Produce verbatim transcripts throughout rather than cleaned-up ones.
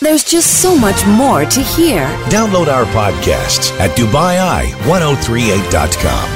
There's just so much more to hear. Download our podcasts at Dubai Eye ten thirty-eight dot com.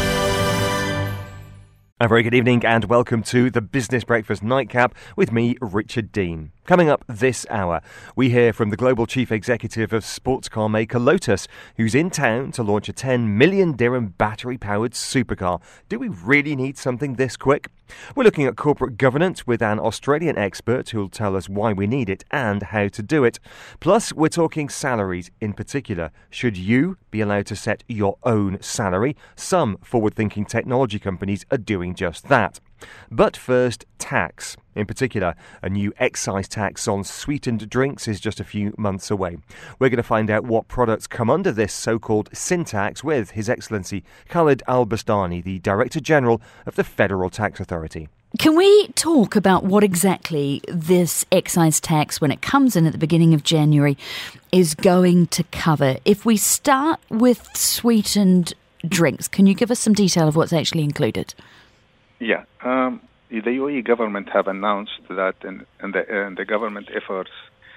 A very good evening and welcome to the Business Breakfast Nightcap with me, Richard Dean. Coming up this hour, we hear from the global chief executive of sports car maker Lotus, who's in town to launch a ten million dirham battery-powered supercar. Do we really need something this quick? We're looking at corporate governance with an Australian expert who'll tell us why we need it and how to do it. Plus, we're talking salaries in particular. Should you be allowed to set your own salary? Some forward-thinking technology companies are doing just that. But first, tax. In particular, a new excise tax on sweetened drinks is just a few months away. We're going to find out what products come under this so-called sin tax with His Excellency Khalid Al-Bastani, the Director General of the Federal Tax Authority. Can we talk about what exactly this excise tax, when it comes in at the beginning of January, is going to cover? If we start with sweetened drinks, can you give us some detail of what's actually included? Yeah, um, the U A E government have announced that in, in, the, in the government efforts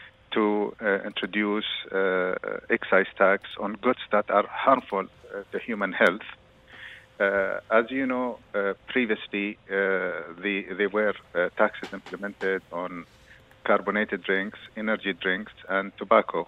to uh, introduce uh, excise tax on goods that are harmful uh, to human health. Uh, as you know, uh, previously uh, the, there were uh, taxes implemented on carbonated drinks, energy drinks, and tobacco.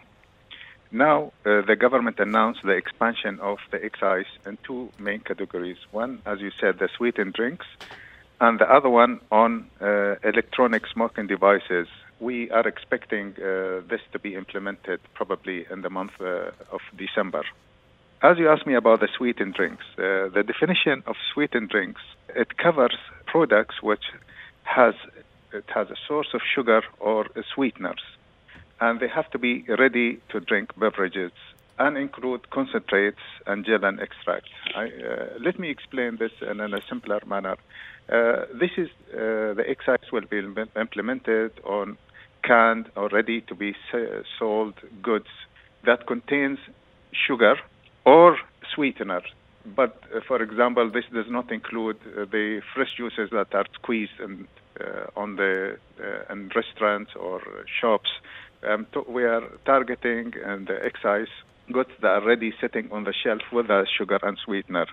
Now, uh, the government announced the expansion of the excise in two main categories. One, as you said, the sweetened drinks, and the other one on uh, electronic smoking devices. We are expecting uh, this to be implemented probably in the month uh, of December. As you asked me about the sweetened drinks, uh, the definition of sweetened drinks, it covers products which has it has a source of sugar or sweeteners. And they have to be ready-to-drink beverages and include concentrates and gel and extracts. I, uh, let me explain this in a simpler manner. Uh, this is uh, the excise will be implemented on canned or ready-to-be sold goods that contains sugar or sweetener. But, uh, for example, this does not include uh, the fresh juices that are squeezed in, uh, on the uh, in restaurants or shops. Um, to, we are targeting and the excise goods that are already sitting on the shelf with the sugar and sweetener.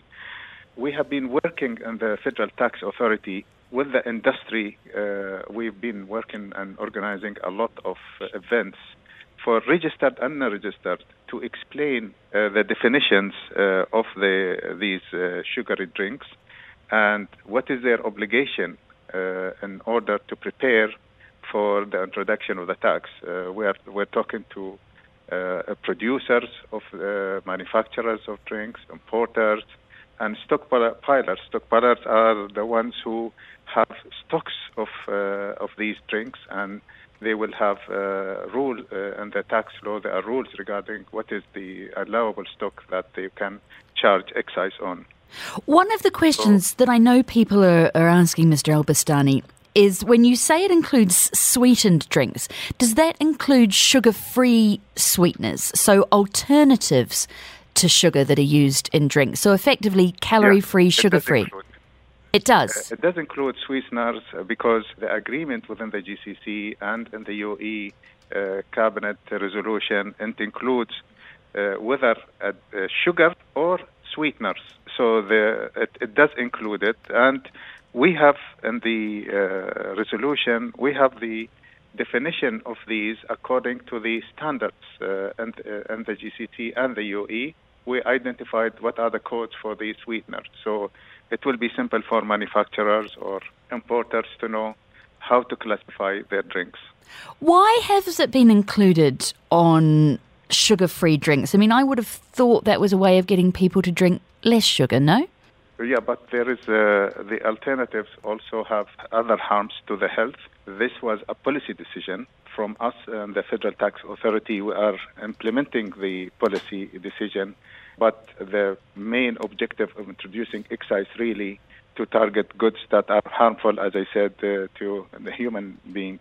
We have been working in the Federal Tax Authority with the industry. Uh, we've been working and organizing a lot of uh, events for registered and unregistered to explain uh, the definitions uh, of the these uh, sugary drinks and what is their obligation uh, in order to prepare for the introduction of the tax. Uh, we are, we're talking to uh, producers of uh, manufacturers of drinks, importers, and stockpilers. Stockpilers are the ones who have stocks of uh, of these drinks, and they will have uh, rule uh, in the tax law. There are rules regarding what is the allowable stock that they can charge excise on. One of the questions so, that I know people are, are asking, Mister Al-Bastani, is when you say it includes sweetened drinks, does that include sugar-free sweeteners, so alternatives to sugar that are used in drinks, so effectively calorie-free, yes, sugar-free? It does? Uh, it does include sweeteners uh, because the agreement within the G C C and in the U A E uh, cabinet resolution, it includes uh, whether uh, uh, sugar or sweeteners. So the, it, it does include it, and we have in the uh, resolution, we have the definition of these according to the standards uh, and, uh, and the G C C and the U A E. We identified what are the codes for these sweeteners. So it will be simple for manufacturers or importers to know how to classify their drinks. Why has it been included on sugar-free drinks? I mean, I would have thought that was a way of getting people to drink less sugar, no? Yeah, but there is uh, the alternatives also have other harms to the health. This was a policy decision from us and the Federal Tax Authority. We are implementing the policy decision, but the main objective of introducing excise really to target goods that are harmful, as I said, uh, to the human being.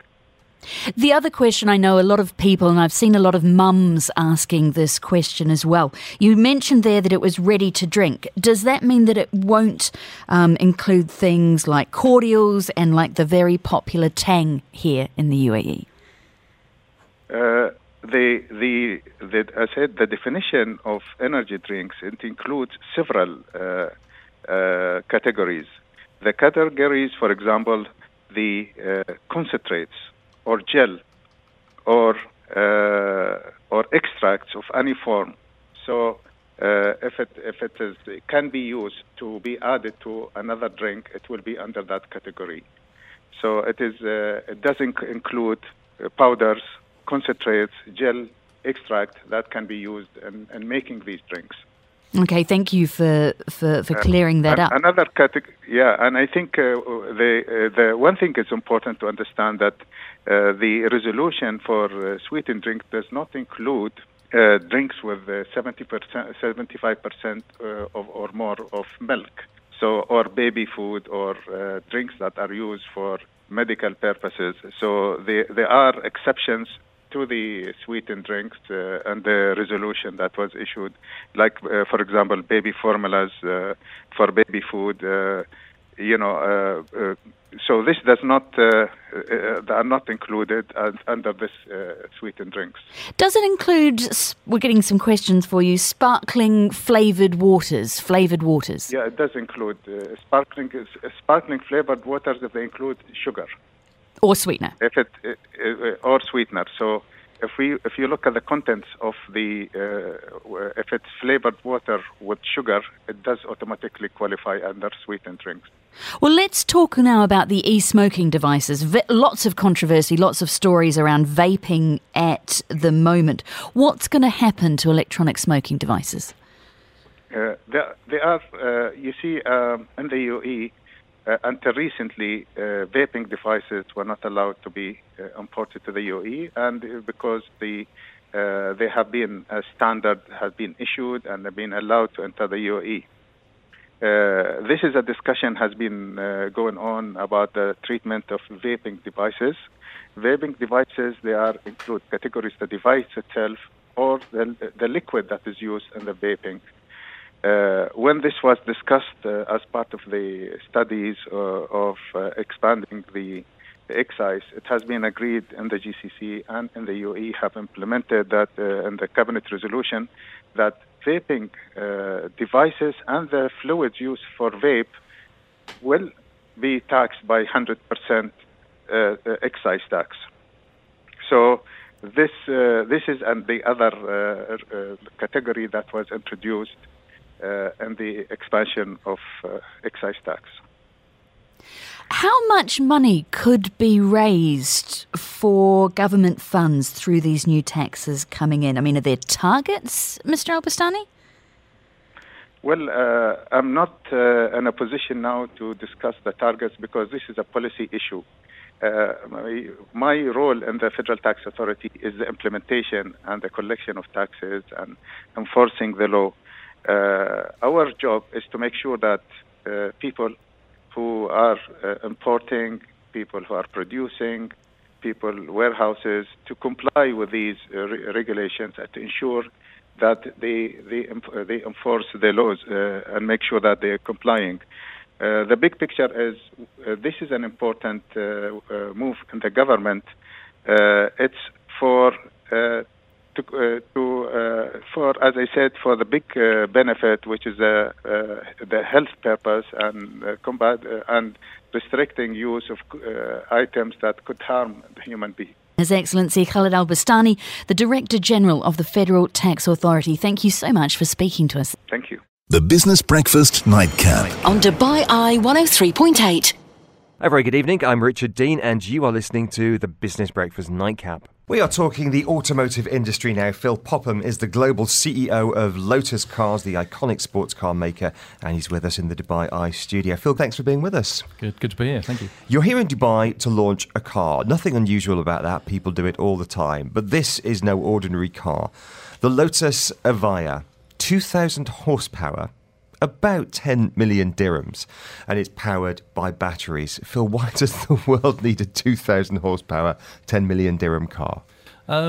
The other question, I know a lot of people, and I've seen a lot of mums asking this question as well. You mentioned there that it was ready to drink. Does that mean that it won't um, include things like cordials and like the very popular Tang here in the U A E? Uh, the, the, the, I said the definition of energy drinks, it includes several uh, uh, categories. The categories, for example, the uh, concentrates or gel or uh, or extracts of any form. So uh, if it if it is it can be used to be added to another drink, it will be under that category. So it is uh, it doesn't include uh, powders, concentrates, gel, extract that can be used in, in making these drinks. Okay, thank you for, for, for clearing that uh, up. Another category, yeah, and I think uh, the uh, the one thing is important to understand that uh, the resolution for uh, sweetened drink does not include uh, drinks with uh, seventy percent, seventy-five percent uh, of, or more of milk, so or baby food or uh, drinks that are used for medical purposes. So they, there are exceptions to the sweetened drinks uh, and the resolution that was issued, like, uh, for example, baby formulas uh, for baby food, uh, you know, uh, uh, so this does not, uh, uh, they are not included as, under this uh, sweetened drinks. Does it include, we're getting some questions for you, sparkling flavoured waters, flavoured waters? Yeah, it does include uh, sparkling, uh, sparkling flavoured waters if they include sugar. Or sweetener. If it uh, uh, or sweetener. So if we if you look at the contents of the uh, if it's flavored water with sugar, it does automatically qualify under sweetened drinks. Well, let's talk now about the e-smoking devices. V- lots of controversy, lots of stories around vaping at the moment. What's going to happen to electronic smoking devices? Uh, there, there are, uh, you see, um, in the U A E. Uh, until recently, uh, vaping devices were not allowed to be uh, imported to the U A E, and uh, because the uh, they have been a standard has been issued and have been allowed to enter the U A E. Uh, this is a discussion has been uh, going on about the treatment of vaping devices. Vaping devices, they are include categories: the device itself or the the liquid that is used in the vaping. Uh, when this was discussed uh, as part of the studies uh, of uh, expanding the, the excise, it has been agreed in the G C C and in the U A E have implemented that uh, in the cabinet resolution that vaping uh, devices and the fluids used for vape will be taxed by one hundred percent uh, excise tax. So this uh, this is and the other uh, uh, category that was introduced Uh, and the expansion of uh, excise tax. How much money could be raised for government funds through these new taxes coming in? I mean, are there targets, Mister Al-Bustani? Well, uh, I'm not uh, in a position now to discuss the targets because this is a policy issue. Uh, my, my role in the Federal Tax Authority is the implementation and the collection of taxes and enforcing the law. Uh, our job is to make sure that uh, people who are uh, importing, people who are producing, people, warehouses, to comply with these uh, re- regulations and to ensure that they they, uh, they enforce the laws uh, and make sure that they are complying. Uh, the big picture is uh, this is an important uh, uh, move in the government. Uh, it's for uh, to, uh, to uh, for as I said for the big uh, benefit, which is uh, uh, the health purpose and uh, combat uh, and restricting use of uh, items that could harm the human being. His Excellency Khaled Al-Bustani, the Director General of the Federal Tax Authority. Thank you so much for speaking to us. Thank you. The Business Breakfast Nightcap on Dubai Eye one oh three point eight. A very good evening. I'm Richard Dean and you are listening to the Business Breakfast Nightcap. We are talking the automotive industry now. Phil Popham is the global C E O of Lotus Cars, the iconic sports car maker, and he's with us in the Dubai Eye studio. Phil, thanks for being with us. Good, good to be here. Thank you. You're here in Dubai to launch a car. Nothing unusual about that. People do it all the time. But this is no ordinary car. The Lotus Evija, two thousand horsepower, about ten million dirhams, and it's powered by batteries. Phil, why does the world need a two thousand horsepower, ten million dirham car? Um,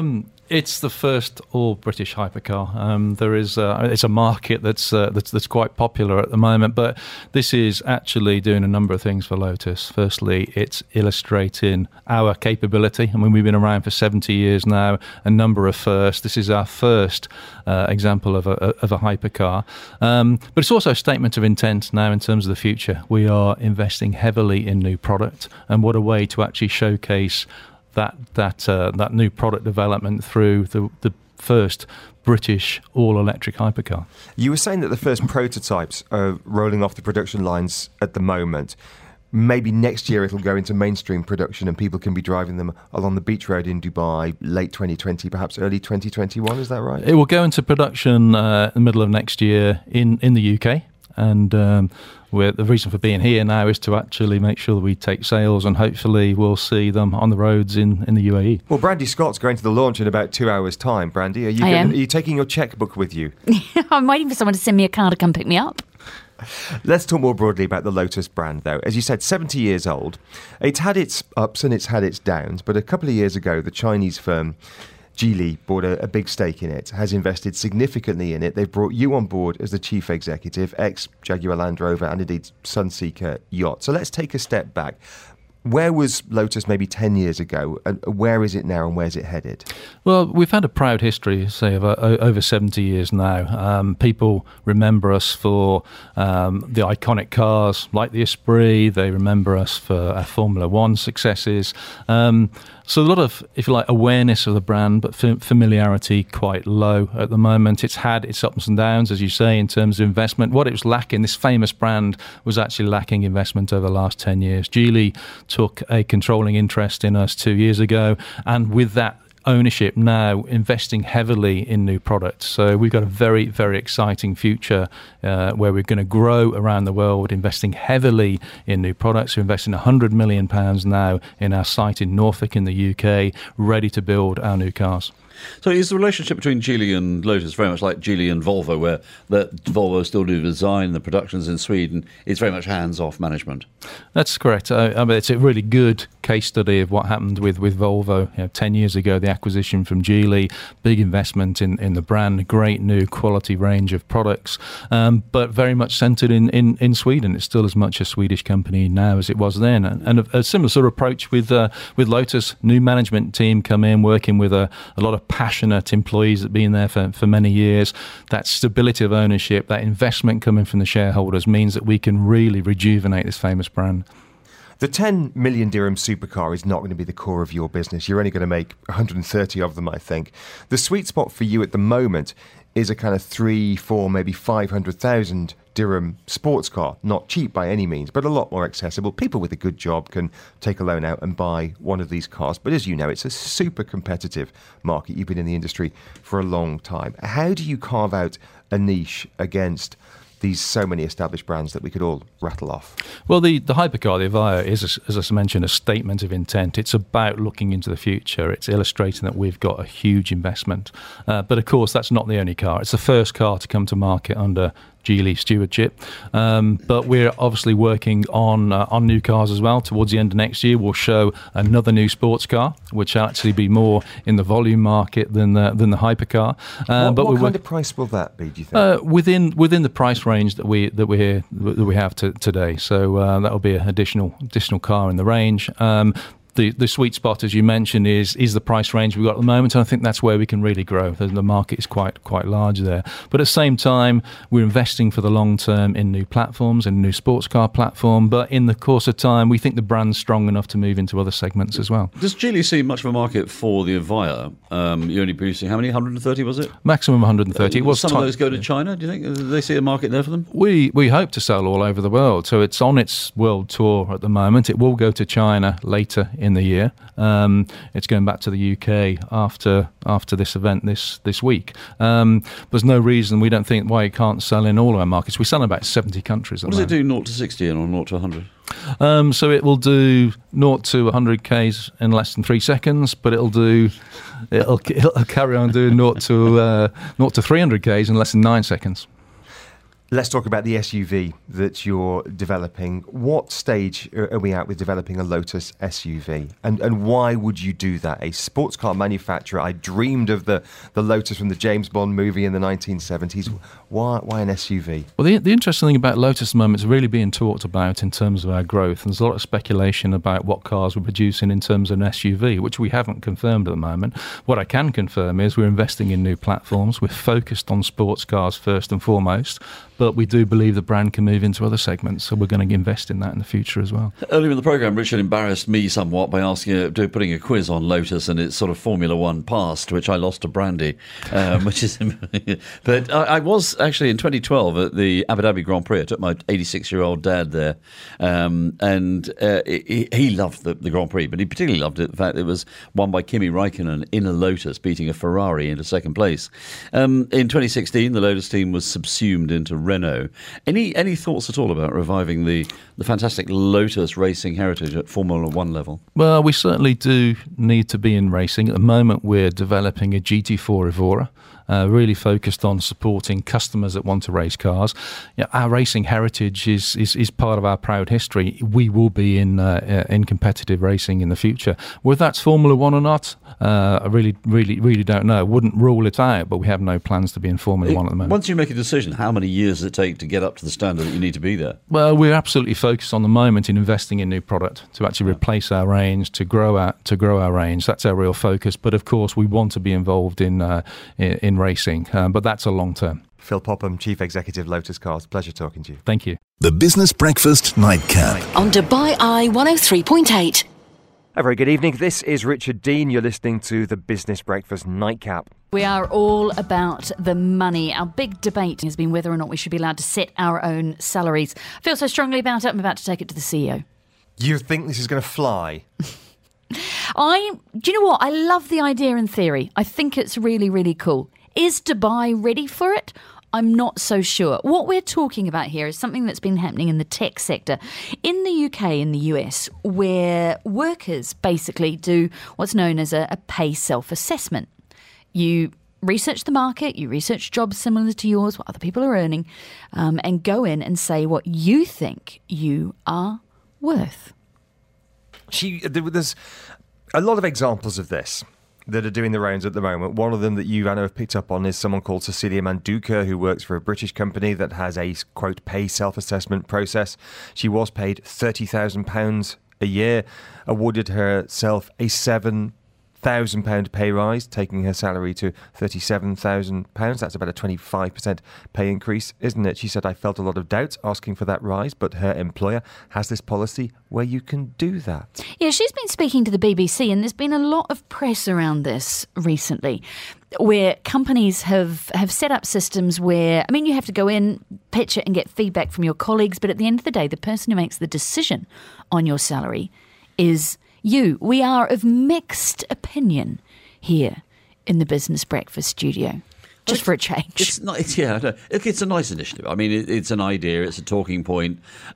It's the first all-British hypercar. Um, there is uh, it's a market that's, uh, that's that's quite popular at the moment, but this is actually doing a number of things for Lotus. Firstly, it's illustrating our capability. I mean, we've been around for seventy years now, a number of firsts. This is our first uh, example of a of a hypercar, um, but it's also a statement of intent now in terms of the future. We are investing heavily in new product, and what a way to actually showcase that that uh, that new product development through the, the first British all-electric hypercar. You were saying that the first prototypes are rolling off the production lines at the moment. Maybe next year it'll go into mainstream production and people can be driving them along the beach road in Dubai late twenty twenty, perhaps early twenty twenty-one, is that right? It will go into production uh, in the middle of next year in, in the U K, and um, we're, the reason for being here now is to actually make sure that we take sales, and hopefully we'll see them on the roads in, in the U A E. Well, Brandy Scott's going to the launch in about two hours' time. Brandy, are you, I going, am. are you taking your checkbook with you? I'm waiting for someone to send me a car to come pick me up. Let's talk more broadly about the Lotus brand, though. As you said, seventy years old. It's had its ups and it's had its downs, but a couple of years ago, the Chinese firm Geely bought a, a big stake in it, has invested significantly in it. They've brought you on board as the chief executive, ex-Jaguar Land Rover and indeed Sunseeker yacht. So let's take a step back. Where was Lotus maybe ten years ago, and where is it now, and where's it headed? Well, we've had a proud history, say, of uh, over seventy years now. Um, people remember us for um, the iconic cars like the Esprit. They remember us for our Formula One successes. Um, so a lot of, if you like, awareness of the brand, but familiarity quite low at the moment. It's had its ups and downs, as you say, in terms of investment. What it was lacking, this famous brand was actually lacking investment over the last ten years. Geely took a controlling interest in us two years ago, and with that ownership now investing heavily in new products. So we've got a very, very exciting future uh, where we're going to grow around the world, investing heavily in new products. We're investing one hundred million pounds now in our site in Norfolk in the U K, ready to build our new cars. So is the relationship between Geely and Lotus very much like Geely and Volvo, where the Volvo still do the design, the production's in Sweden? It's very much hands-off management. That's correct. I, I mean, it's a really good case study of what happened with, with Volvo. You know, ten years ago, the acquisition from Geely, big investment in, in the brand, great new quality range of products, um, but very much centred in, in, in Sweden. It's still as much a Swedish company now as it was then. And, and a, a similar sort of approach with uh, with Lotus. New management team come in, working with a, a lot of passionate employees that have been there for, for many years. That stability of ownership, that investment coming from the shareholders means that we can really rejuvenate this famous brand. The ten million dirham supercar is not going to be the core of your business. You're only going to make one hundred thirty of them, I think. The sweet spot for you at the moment is a kind of three, four, maybe five hundred thousand dirham sports car. Not cheap by any means, but a lot more accessible. People with a good job can take a loan out and buy one of these cars. But as you know, it's a super competitive market. You've been in the industry for a long time. How do you carve out a niche against these so many established brands that we could all rattle off? Well, the, the hypercar, the Avaya, is, as I mentioned, a statement of intent. It's about looking into the future. It's illustrating that we've got a huge investment. Uh, but of course, that's not the only car. It's the first car to come to market under Geely stewardship. Um, but we're obviously working on uh, on new cars as well. Towards the end of next year, we'll show another new sports car, which will actually be more in the volume market than the, than the hypercar. Uh, what but what we kind of price will that be, do you think? Uh, within within the price range that we that we that we have to, today. So uh, that will be an additional additional car in the range. Um, The, the sweet spot, as you mentioned, is is the price range we've got at the moment, and I think that's where we can really grow. The, the market is quite quite large there. But at the same time, we're investing for the long term in new platforms and new sports car platform. But in the course of time, we think the brand's strong enough to move into other segments as well. Does Geely see much of a market for the Avaya? Um, you're only producing, how many, one hundred thirty was it? Maximum one hundred thirty. Uh, it was some t- of those go to China, do you think? Do they see a market there for them? We, we hope to sell all over the world. So it's on its world tour at the moment. It will go to China later in the year. Um, it's going back to the U K after after this event this this week. Um, there's no reason we don't think why it can't sell in all of our markets. We sell in about seventy countries. What does it do zero to sixty and or zero to one hundred? Um, so it will do zero to one hundred k's in less than three seconds, but it'll do it'll, it'll carry on doing zero to uh, zero to three hundred k's in less than nine seconds. Let's talk about the S U V that you're developing. What stage are we at with developing a Lotus S U V? And and why would you do that? A sports car manufacturer. I dreamed of the, the Lotus from the James Bond movie in the nineteen seventies. Why why an S U V? Well, the, the interesting thing about Lotus at the moment is really being talked about in terms of our growth. And there's a lot of speculation about what cars we're producing in terms of an S U V, which we haven't confirmed at the moment. What I can confirm is we're investing in new platforms. We're focused on sports cars first and foremost. But we do believe the brand can move into other segments, so we're going to invest in that in the future as well. Earlier in the programme, Richard embarrassed me somewhat by asking, uh, putting a quiz on Lotus and its sort of Formula One past, which I lost to Brandy, um, which is. But I, I was actually in twenty twelve at the Abu Dhabi Grand Prix. I took my eighty-six-year-old dad there, um, and uh, he, he loved the, the Grand Prix, but he particularly loved it, the fact that it was won by Kimi Raikkonen in a Lotus, beating a Ferrari into second place. Um, in twenty sixteen, the Lotus team was subsumed into Renault. Any any thoughts at all about reviving the, the fantastic Lotus racing heritage at Formula One level? Well, we certainly do need to be in racing. At the moment, we're developing a G T four Evora. Uh, really focused on supporting customers that want to race cars. Yeah, our racing heritage is, is is part of our proud history. We will be in uh, in competitive racing in the future. Whether that's Formula One or not, uh, I really, really, really don't know. Wouldn't rule it out, but we have no plans to be in Formula it, One at the moment. Once you make a decision, how many years does it take to get up to the standard that you need to be there? Well, we're absolutely focused on the moment in investing in new product to actually yeah. replace our range, to grow our to grow our range. That's our real focus. But of course, we want to be involved in uh, in, in racing, um, but that's a long term. Phil Popham, Chief Executive, Lotus Cars. Pleasure talking to you. Thank you. The Business Breakfast Nightcap. On Dubai Eye one oh three point eight. A very good evening. This is Richard Dean. You're listening to the Business Breakfast Nightcap. We are all about the money. Our big debate has been whether or not we should be allowed to set our own salaries. I feel so strongly about it, I'm about to take it to the C E O. You think this is going to fly? I, do you know what? I love the idea in theory. I think it's really, really cool. Is Dubai ready for it? I'm not so sure. What we're talking about here is something that's been happening in the tech sector in the U K and the U S, where workers basically do what's known as a, a pay self-assessment. You research the market, you research jobs similar to yours, what other people are earning, um, and go in and say what you think you are worth. She, there's a lot of examples of this that are doing the rounds at the moment. One of them that you, Anna, have picked up on is someone called Cecilia Manduka, who works for a British company that has a, quote, pay self-assessment process. She was paid thirty thousand pounds a year, awarded herself a seven thousand pounds pay rise, taking her salary to thirty-seven thousand pounds. That's about a twenty-five percent pay increase, isn't it? She said, I felt a lot of doubt asking for that rise, but her employer has this policy where you can do that. Yeah, she's been speaking to the B B C, and there's been a lot of press around this recently, where companies have, have set up systems where, I mean, you have to go in, pitch it and get feedback from your colleagues, but at the end of the day, the person who makes the decision on your salary is you. We are of mixed opinion here in the Business Breakfast studio. Just it's, for a change. It's not, it's, yeah, I know. It's a nice initiative. I mean, it, it's an idea, it's a talking point,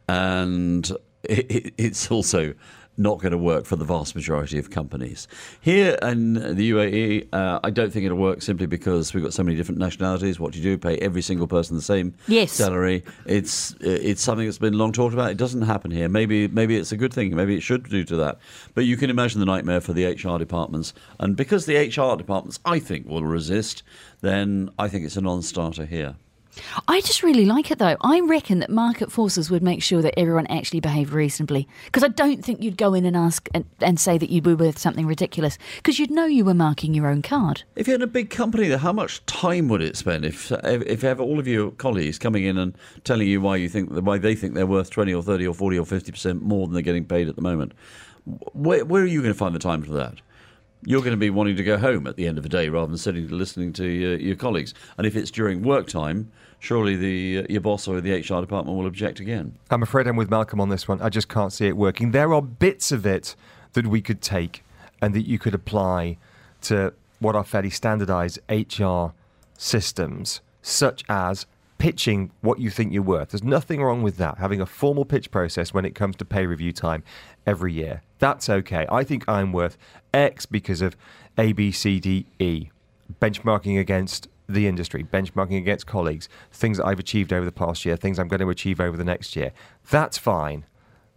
and it, it, it's also not going to work for the vast majority of companies. Here in the U A E, uh, I don't think it'll work simply because we've got so many different nationalities. What do you do? Pay every single person the same yes. salary. It's it's something that's been long talked about. It doesn't happen here. Maybe maybe it's a good thing. Maybe it should do to that. But you can imagine the nightmare for the H R departments. And because the H R departments, I think, will resist, then I think it's a non-starter here. I just really like it, though. I reckon that market forces would make sure that everyone actually behaved reasonably. Because I don't think you'd go in and ask and, and say that you were worth something ridiculous, because you'd know you were marking your own card. If you're in a big company, how much time would it spend if if, if you have all of your colleagues coming in and telling you why you think why they think they're worth twenty or thirty or forty or fifty percent more than they're getting paid at the moment? Where, where are you going to find the time for that? You're going to be wanting to go home at the end of the day rather than sitting listening to your, your colleagues. And if it's during work time, surely the uh, your boss or the H R department will object again. I'm afraid I'm with Malcolm on this one. I just can't see it working. There are bits of it that we could take and that you could apply to what are fairly standardised H R systems, such as pitching what you think you're worth. There's nothing wrong with that, having a formal pitch process when it comes to pay review time every year. That's okay. I think I'm worth X because of A, B, C, D, E. Benchmarking against the industry, benchmarking against colleagues, things that I've achieved over the past year, things I'm going to achieve over the next year. That's fine.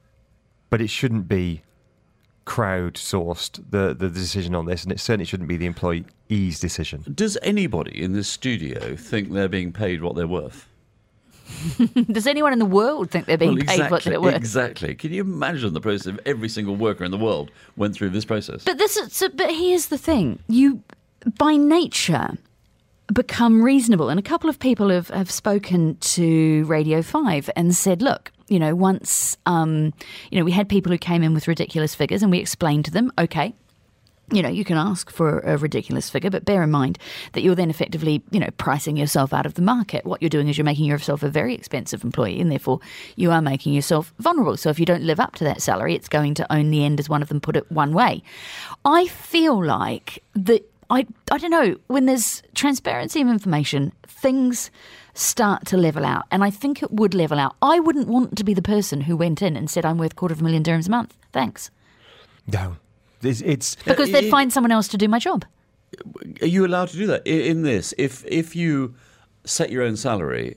But it shouldn't be crowdsourced, the, the decision on this, and it certainly shouldn't be the employee's decision. Does anybody in this studio think they're being paid what they're worth? Does anyone in the world think they're being well, exactly, paid what they're worth? Exactly. Can you imagine the process if every single worker in the world went through this process? But this is, so, but here's the thing. You, by nature, become reasonable. And a couple of people have, have spoken to Radio five and said, look, you know, once, um, you know, we had people who came in with ridiculous figures and we explained to them, okay, you know, you can ask for a ridiculous figure, but bear in mind that you're then effectively, you know, pricing yourself out of the market. What you're doing is you're making yourself a very expensive employee, and therefore you are making yourself vulnerable. So if you don't live up to that salary, it's going to only end, as one of them put it, one way. I feel like that, I, I don't know, when there's transparency of information, things start to level out. And I think it would level out. I wouldn't want to be the person who went in and said, I'm worth a quarter of a million dirhams a month. Thanks. No. It's, it's because they'd find someone else to do my job. Are you allowed to do that in this? If if you set your own salary,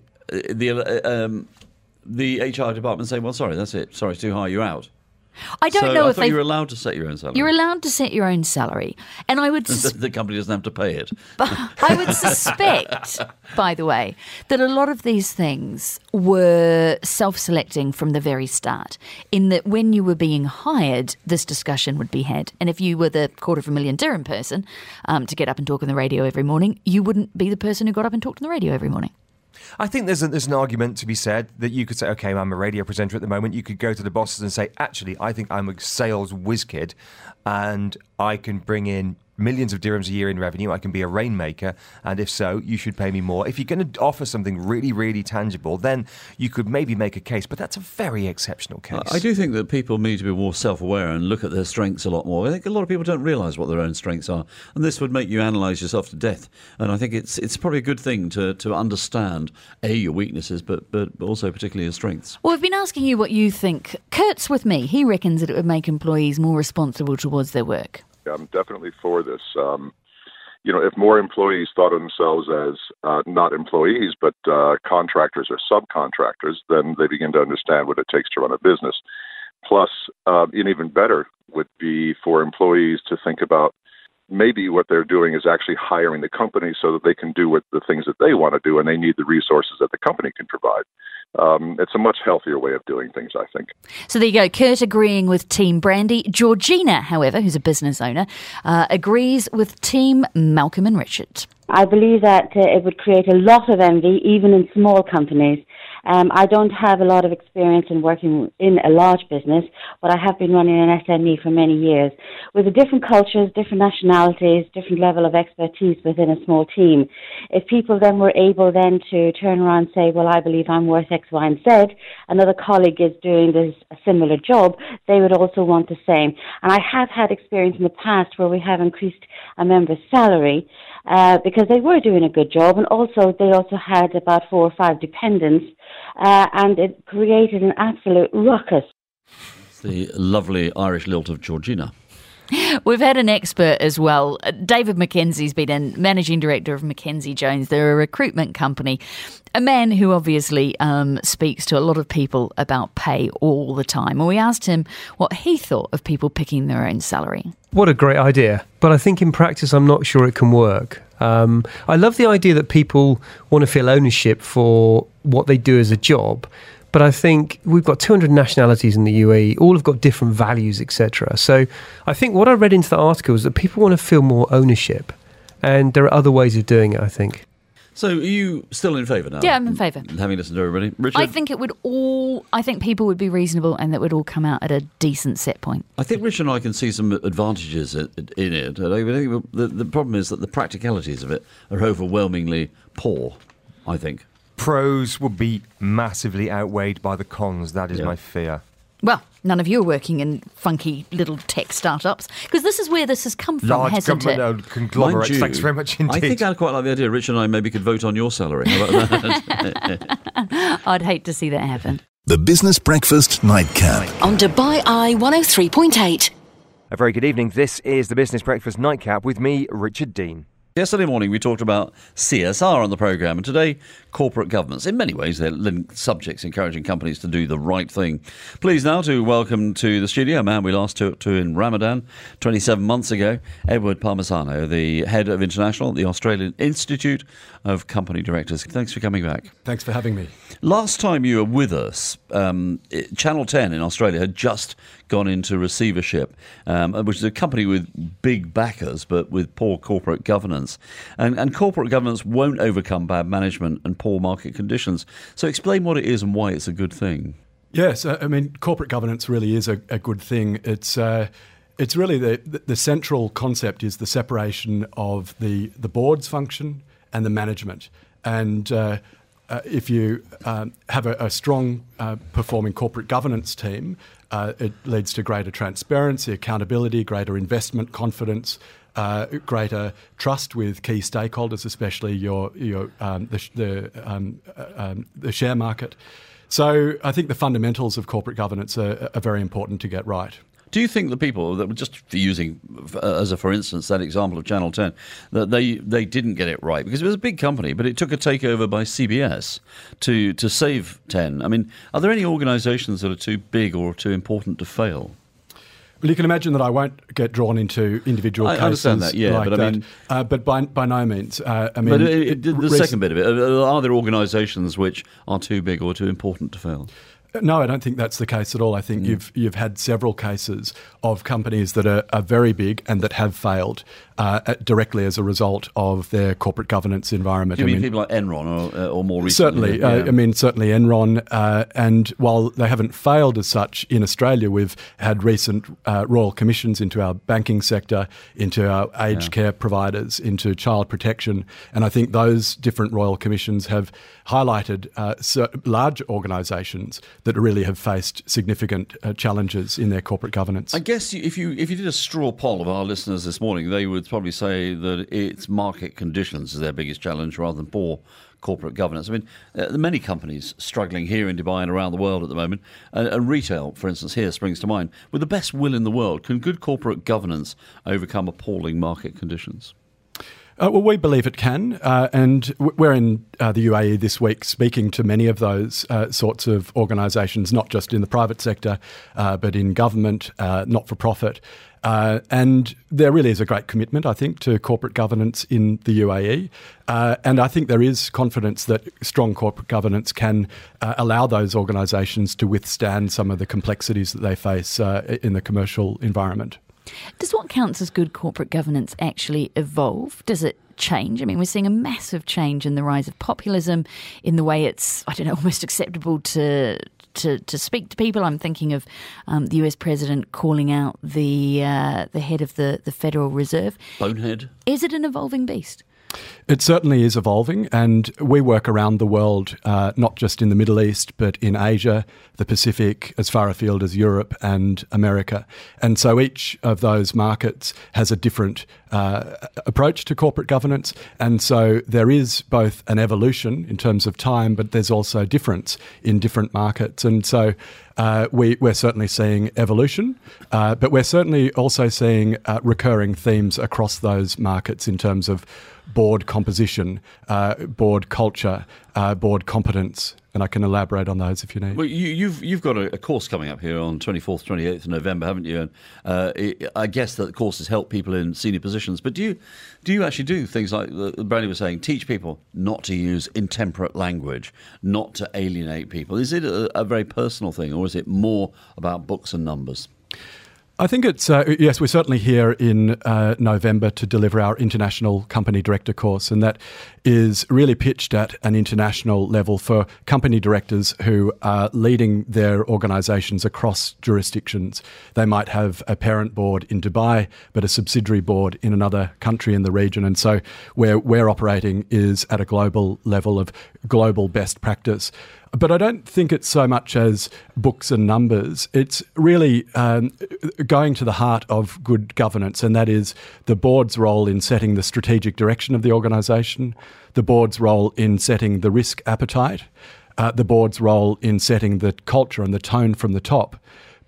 the um, the H R department say, "Well, sorry, that's it. Sorry, it's too high. You're out." I don't so know I if thought you were allowed to set your own salary. You're allowed to set your own salary, and I would. Sus- the company doesn't have to pay it. But I would suspect, by the way, that a lot of these things were self-selecting from the very start. In that, when you were being hired, this discussion would be had, and if you were the quarter of a million dirham person um, to get up and talk on the radio every morning, you wouldn't be the person who got up and talked on the radio every morning. I think there's, a, there's an argument to be said that you could say, OK, I'm a radio presenter at the moment. You could go to the bosses and say, actually, I think I'm a sales whiz kid and I can bring in millions of dirhams a year in revenue. I can be a rainmaker. And if so, you should pay me more. If you're going to offer something really, really tangible, then you could maybe make a case. But that's a very exceptional case. I do think that people need to be more self-aware and look at their strengths a lot more. I think a lot of people don't realise what their own strengths are. And this would make you analyse yourself to death. And I think it's it's probably a good thing to, to understand, A, your weaknesses, but, but also particularly your strengths. Well, we've been asking you what you think. Kurt's with me. He reckons that it would make employees more responsible towards their work. I'm definitely for this. Um, you know, if more employees thought of themselves as uh, not employees, but uh, contractors or subcontractors, then they begin to understand what it takes to run a business. Plus, uh, and even better would be for employees to think about maybe what they're doing is actually hiring the company so that they can do what the things that they want to do, and they need the resources that the company can provide. Um, it's a much healthier way of doing things, I think. So there you go, Kurt agreeing with Team Brandy. Georgina, however, who's a business owner, uh, agrees with Team Malcolm and Richard. I believe that uh, it would create a lot of envy, even in small companies. Um, I don't have a lot of experience in working in a large business, but I have been running an S M E for many years. With the different cultures, different nationalities, different level of expertise within a small team, if people then were able then to turn around and say, well, I believe I'm worth X, Y, and Z, another colleague is doing this a similar job, they would also want the same. And I have had experience in the past where we have increased a member's salary uh, because they were doing a good job, and also they also had about four or five dependents, uh, and it created an absolute ruckus. The lovely Irish lilt of Georgina. We've had an expert as well. David McKenzie's been in, Managing Director of Mackenzie Jones. They're a recruitment company. A man who obviously um, speaks to a lot of people about pay all the time. And we asked him what he thought of people picking their own salary. What a great idea. But I think in practice, I'm not sure it can work. Um, I love the idea that people want to feel ownership for what they do as a job. But I think we've got two hundred nationalities in the U A E, all have got different values, et cetera. So I think what I read into the article is that people want to feel more ownership. And there are other ways of doing it, I think. So are you still in favour now? Yeah, I'm in favour. Having listened to everybody. Richard? I think it would all, I think people would be reasonable and that would all come out at a decent set point. I think Richard and I can see some advantages in it. I think the, the problem is that the practicalities of it are overwhelmingly poor, I think. Pros would be massively outweighed by the cons. That is yeah. my fear. Well, none of you are working in funky little tech startups, because this is where this has come from, Large hasn't it? Large conglomerates. You, Thanks very much indeed. I think I quite like the idea. Richard and I maybe could vote on your salary. How about that? I'd hate to see that happen. The Business Breakfast Nightcap on Dubai Eye one oh three point eight. A very good evening. This is the Business Breakfast Nightcap with me, Richard Dean. Yesterday morning we talked about C S R on the programme, and today corporate governance. In many ways they're linked subjects encouraging companies to do the right thing. Pleased now to welcome to the studio a man we last talked to in Ramadan twenty-seven months ago, Edward Parmesano, the head of international at the Australian Institute of Company Directors. Thanks for coming back. Thanks for having me. Last time you were with us, um, Channel ten in Australia had just gone into receivership, um, which is a company with big backers but with poor corporate governance. And, and corporate governance won't overcome bad management and poor market conditions. So explain what it is and why it's a good thing. Yes, I mean, corporate governance really is a, a good thing. It's uh, it's really the, the central concept is the separation of the, the board's function and the management. And uh, uh, if you um, have a, a strong uh, performing corporate governance team, uh, it leads to greater transparency, accountability, greater investment confidence, uh, greater trust with key stakeholders, especially your your um, the the, um, uh, um, the share market. So I think the fundamentals of corporate governance are, are very important to get right. Do you think the people that were just using, uh, as a for instance, that example of Channel ten, that they, they didn't get it right? Because it was a big company, but it took a takeover by C B S to, to save ten. I mean, are there any organisations that are too big or too important to fail? Well, you can imagine that I won't get drawn into individual I cases. I understand that, yeah, like but I that. mean, uh, but by by no means. Uh, I mean, but it, the, the rec- second bit of it, are there organisations which are too big or too important to fail? No, I don't think that's the case at all. I think Mm. you've you've had several cases of companies that are, are very big and that have failed uh, directly as a result of their corporate governance environment. Do you I mean, mean people like Enron or, uh, or more recently? Certainly. Yeah. Uh, I mean, certainly Enron. Uh, and while they haven't failed as such in Australia, we've had recent uh, royal commissions into our banking sector, into our aged Yeah. care providers, into child protection. And I think those different royal commissions have highlighted uh, cer- large organisations that really have faced significant uh, challenges in their corporate governance. I guess if you if you did a straw poll of our listeners this morning, they would probably say that it's market conditions is their biggest challenge rather than poor corporate governance. I mean, uh, there are many companies struggling here in Dubai and around the world at the moment. Uh, and retail, for instance, here springs to mind. With the best will in the world, can good corporate governance overcome appalling market conditions? Uh, well, we believe it can, uh, and w- we're in uh, the U A E this week speaking to many of those uh, sorts of organisations, not just in the private sector, uh, but in government, uh, not-for-profit. Uh, and there really is a great commitment, I think, to corporate governance in the U A E. Uh, and I think there is confidence that strong corporate governance can uh, allow those organisations to withstand some of the complexities that they face uh, in the commercial environment. Does what counts as good corporate governance actually evolve? Does it change? I mean, we're seeing a massive change in the rise of populism, in the way it's, I don't know, almost acceptable to to, to speak to people. I'm thinking of um, the U S president calling out the uh, the head of the, the Federal Reserve. Bonehead. Is it an evolving beast? It certainly is evolving, and we work around the world, uh, not just in the Middle East, but in Asia, the Pacific, as far afield as Europe and America. And so each of those markets has a different uh, approach to corporate governance. And so there is both an evolution in terms of time, but there's also difference in different markets. And so uh, we, we're certainly seeing evolution, uh, but we're certainly also seeing uh, recurring themes across those markets in terms of board composition, uh, board culture, uh, board competence, and I can elaborate on those if you need. Well, you, you've you've got a, a course coming up here on twenty-fourth, twenty-eighth of November, haven't you? And uh, it, I guess that courses help people in senior positions. But do you do you actually do things like Brandy was saying, teach people not to use intemperate language, not to alienate people? Is it a, a very personal thing, or is it more about books and numbers? I think it's, uh, yes, we're certainly here in uh, November to deliver our International Company Director course, and that is really pitched at an international level for company directors who are leading their organisations across jurisdictions. They might have a parent board in Dubai, but a subsidiary board in another country in the region, and so where we're operating is at a global level of global best practice. But I don't think it's so much as books and numbers. It's really um, going to the heart of good governance, and that is the board's role in setting the strategic direction of the organisation, the board's role in setting the risk appetite, uh, the board's role in setting the culture and the tone from the top.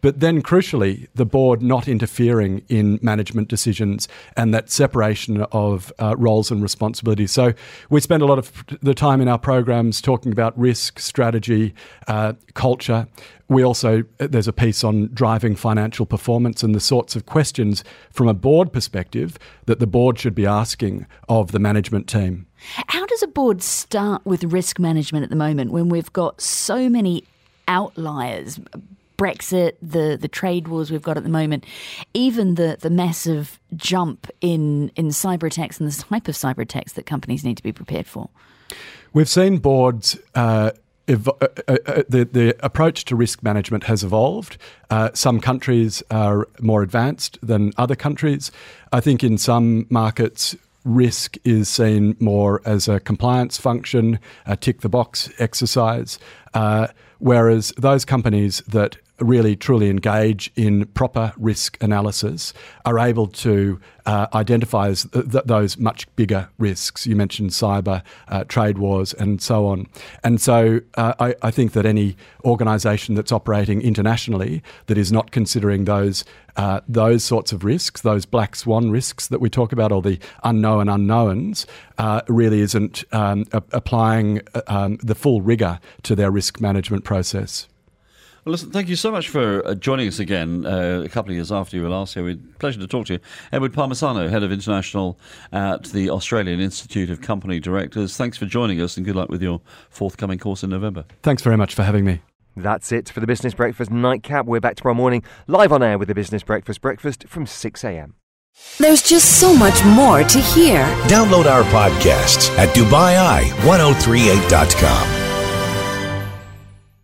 but then crucially, the board not interfering in management decisions and that separation of uh, roles and responsibilities. So we spend a lot of the time in our programs talking about risk, strategy, uh, culture. We also, there's a piece on driving financial performance and the sorts of questions from a board perspective that the board should be asking of the management team. How does a board start with risk management at the moment when we've got so many outliers? Brexit, the, the trade wars we've got at the moment, even the, the massive jump in, in cyber attacks and the type of cyber attacks that companies need to be prepared for. We've seen boards... Uh, Ev- uh, uh, the, the approach to risk management has evolved. Uh, some countries are more advanced than other countries. I think in some markets, risk is seen more as a compliance function, a tick-the-box exercise, uh, whereas those companies that really truly engage in proper risk analysis are able to uh, identify as th- those much bigger risks. You mentioned cyber, uh, trade wars, and so on. And so uh, I, I think that any organisation that's operating internationally that is not considering those uh, those sorts of risks, those black swan risks that we talk about, or the unknown unknowns, uh, really isn't um, a- applying um, the full rigour to their risk management process. Well, listen, thank you so much for uh, joining us again uh, a couple of years after you were last here. We'd pleasure to talk to you. Edward Palmisano, Head of International at the Australian Institute of Company Directors. Thanks for joining us and good luck with your forthcoming course in November. Thanks very much for having me. That's it for the Business Breakfast Nightcap. We're back tomorrow morning, live on air with the Business Breakfast Breakfast from six a.m. There's just so much more to hear. Download our podcasts at Dubai Eye ten thirty-eight dot com.